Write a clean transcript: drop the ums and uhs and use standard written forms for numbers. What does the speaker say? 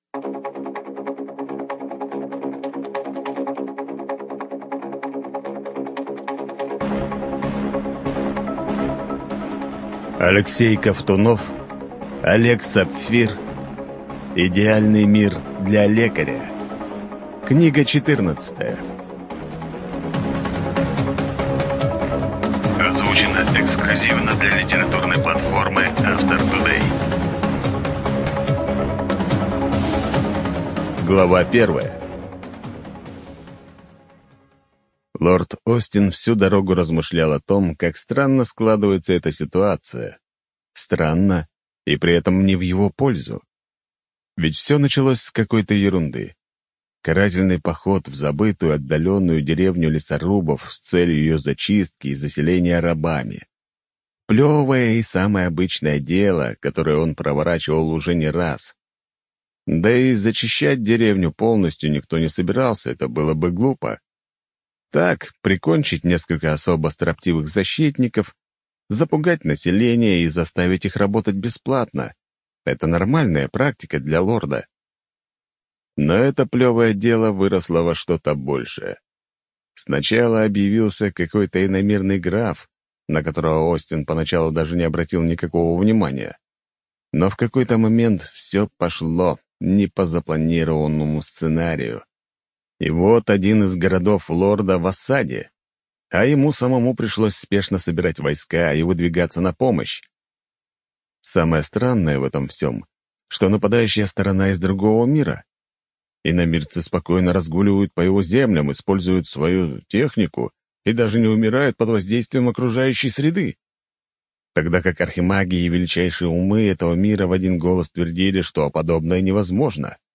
Алексей Ковтунов, Олег Сапфир. Идеальный мир для лекаря. Книга 14. Озвучено эксклюзивно для литературной платформы Автор Today. Глава 1. Лорд Остин всю дорогу размышлял о том, как странно складывается эта ситуация. Странно, и при этом не в его пользу. Ведь все началось с какой-то ерунды. Карательный поход в забытую отдаленную деревню лесорубов с целью ее зачистки и заселения рабами. Плевое и самое обычное дело, которое он проворачивал уже не раз. Да и зачищать деревню полностью никто не собирался, это было бы глупо. Так, прикончить несколько особо строптивых защитников, запугать население и заставить их работать бесплатно — это нормальная практика для лорда. Но это плевое дело выросло во что-то большее. Сначала объявился какой-то иномирный граф, на которого Остин поначалу даже не обратил никакого внимания. Но в какой-то момент все пошло не по запланированному сценарию. И вот один из городов лорда в осаде, а ему самому пришлось спешно собирать войска и выдвигаться на помощь. Самое странное в этом всем, что нападающая сторона из другого мира. Иномирцы спокойно разгуливают по его землям, используют свою технику и даже не умирают под воздействием окружающей среды. Тогда как архимаги и величайшие умы этого мира в один голос твердили, что подобное невозможно.